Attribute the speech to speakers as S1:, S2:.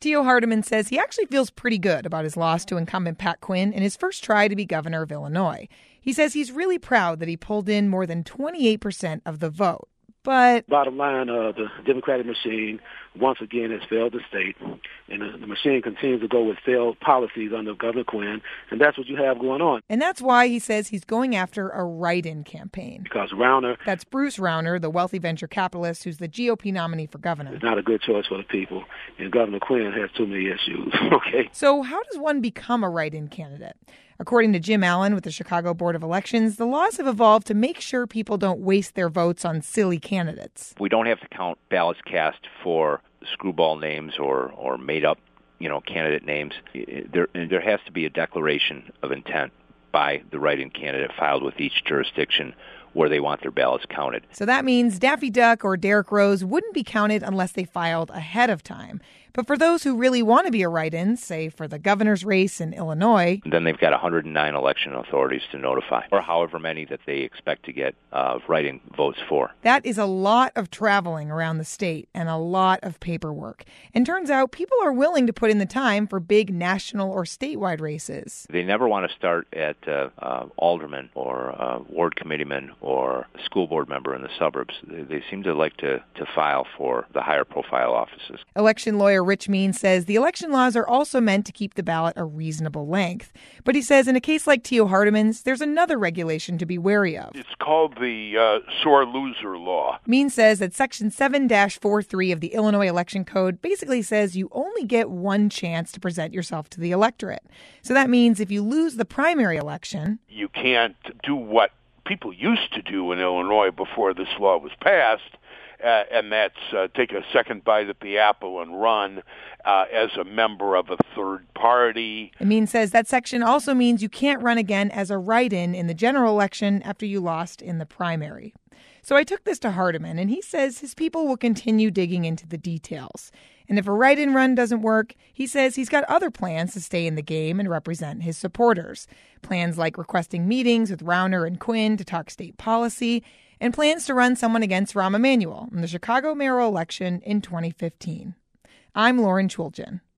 S1: Theo Hardiman says he actually feels pretty good about his loss to incumbent Pat Quinn in his first try to be governor of Illinois. He says he's really proud that he pulled in more than 28% of the vote. But
S2: bottom line, the Democratic machine once again has failed the state, and the machine continues to go with failed policies under Governor Quinn, and that's what you have going on.
S1: And that's why he says he's going after a write-in campaign.
S2: Because Rauner...
S1: That's Bruce Rauner, the wealthy venture capitalist who's the GOP nominee for governor.
S2: It's not a good choice for the people, and Governor Quinn has too many issues, okay?
S1: So how does one become a write-in candidate? According to Jim Allen with the Chicago Board of Elections, the laws have evolved to make sure people don't waste their votes on silly candidates.
S3: We don't have to count ballots cast for screwball names or made-up, candidate names. There has to be a declaration of intent by the write-in candidate filed with each jurisdiction where they want their ballots counted.
S1: So that means Daffy Duck or Derrick Rose wouldn't be counted unless they filed ahead of time. But for those who really want to be a write-in, say for the governor's race in Illinois...
S3: Then they've got 109 election authorities to notify, or however many that they expect to get write-in votes for.
S1: That is a lot of traveling around the state and a lot of paperwork. And turns out people are willing to put in the time for big national or statewide races.
S3: They never want to start at alderman or ward committeeman or school board member in the suburbs. They seem to like to file for the higher profile offices.
S1: Election lawyer Rich Means says the election laws are also meant to keep the ballot a reasonable length. But he says in a case like Theo Hardiman's, there's another regulation to be wary of.
S4: It's called the sore loser law.
S1: Means says that Section 7-43 of the Illinois Election Code basically says you only get one chance to present yourself to the electorate. So that means if you lose the primary election...
S4: You can't do what people used to do in Illinois before this law was passed, and that's take a second bite at the apple and run as a member of a third party.
S1: Means says that section also means you can't run again as a write-in in the general election after you lost in the primary. So I took this to Hardiman, and he says his people will continue digging into the details. And if a write-in run doesn't work, he says he's got other plans to stay in the game and represent his supporters. Plans like requesting meetings with Rauner and Quinn to talk state policy, and plans to run someone against Rahm Emanuel in the Chicago mayoral election in 2015. I'm Lauren Chooljian.